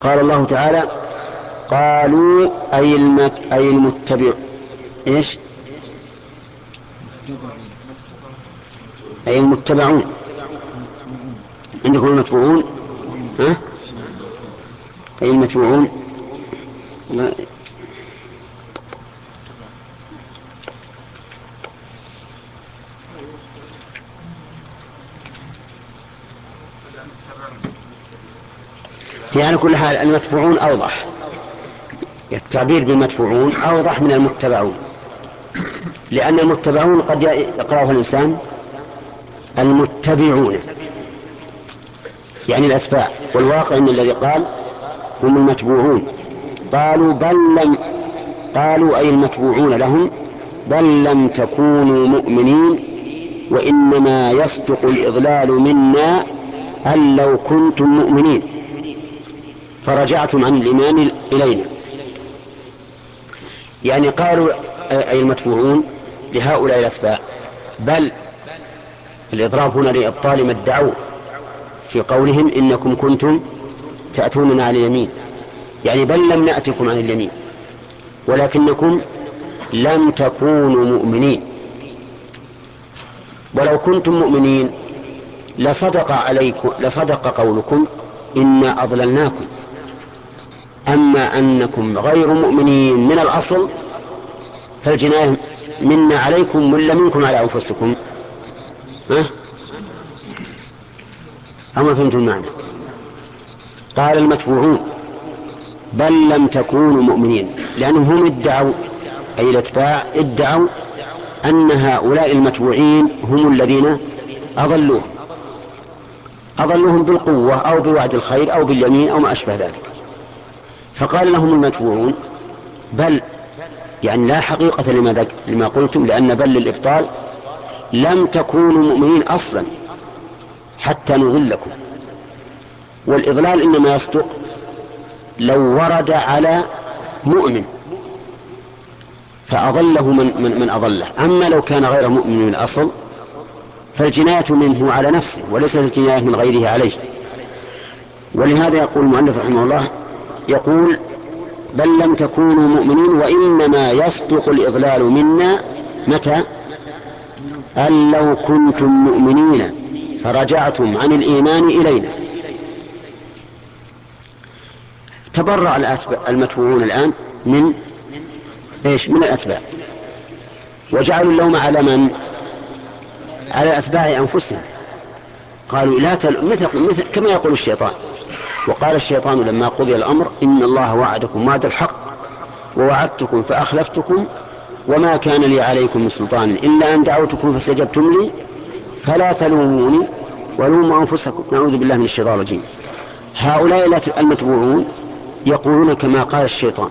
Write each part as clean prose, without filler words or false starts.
قال الله تعالى: قالوا أي المتبع إيش؟ أي المتبعون. عندكم المتبعون؟ ها؟ أي المتبعون؟ لا. يعني كل حال المتبوعون أوضح، التعبير بالمتبوعون أوضح من المتبعون، لأن المتبعون قد يقرأه الإنسان المتبعون، يعني الأتباع، والواقع أن الذي قال هم المتبوعون. قالوا أي المتبوعون لهم: بل لم تكونوا مؤمنين وإنما يصدق الإضلال منا أن لو كنتم مؤمنين فرجعتم عن الإيمان إلينا. يعني قالوا أي المتبوعون لهؤلاء الأتباع، بل الإضراب هنا لإبطال ما ادعوه في قولهم إنكم كنتم تأتوننا عن اليمين، يعني بل لم نأتكم عن اليمين ولكنكم لم تكونوا مؤمنين. ولو كنتم مؤمنين لصدق قولكم إنا أضللناكم. أما أنكم غير مؤمنين من الأصل فالجناية منا عليكم ولا منكم على أنفسكم. ها؟ أما فهمتم المعنى؟ قال المتبوعون: بل لم تكونوا مؤمنين، لأنهم هم ادعوا، أي الأتباع ادعوا أن هؤلاء المتبوعين هم الذين أضلوهم بالقوة أو بوعد الخير أو باليمين أو ما أشبه ذلك. فقال لهم المتبوعون: بل، يعني لا حقيقة لما قلتم، لأن بل للإبطال، لم تكونوا مؤمنين أصلا حتى نضلكم. والإضلال إنما يصدق لو ورد على مؤمن فأضله من أضله. أما لو كان غير مؤمن من الأصل فالجناية منه على نفسه وليست الجناية من غيره عليه. ولهذا يقول المؤلف رحمه الله، يقول: بل لم تكونوا مؤمنين وإنما يصدق الإضلال منا متى؟ أن لو كنتم مؤمنين فرجعتم عن الإيمان إلينا. تبرع المتبوعون الآن من إيش؟ من الأتباع، وجعلوا اللوم على من؟ على أتباع أنفسهم. قالوا لا مثل كما يقول الشيطان. وقال الشيطان لما قضي الأمر: إن الله وعدكم وعد الحق ووعدتكم فأخلفتكم وما كان لي عليكم من سلطان إلا أن دعوتكم فاستجبتم لي فلا تلوموني ولوموا أنفسكم. نعوذ بالله من الشيطان الرجيم. هؤلاء المتبوعون يقولون كما قال الشيطان،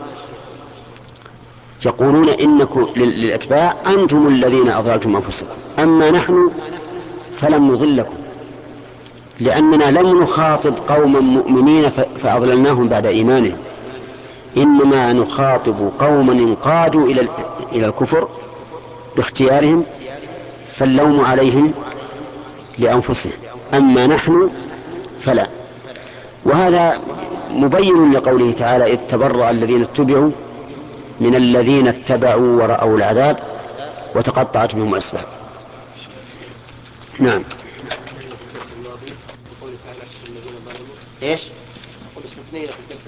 يقولون إنكم للأتباع: أنتم الذين أضللتم أنفسكم، أما نحن فلم نضلكم، لأننا لم نخاطب قوما مؤمنين فأضللناهم بعد إيمانهم، إنما نخاطب قوما انقادوا إلى الكفر باختيارهم، فاللوم عليهم لأنفسهم، أما نحن فلا. وهذا مبين لقوله تعالى: إذ تبرأ الذين اتبعوا من الذين اتبعوا ورأوا العذاب وتقطعت بهم الأسباب. نعم. ايش؟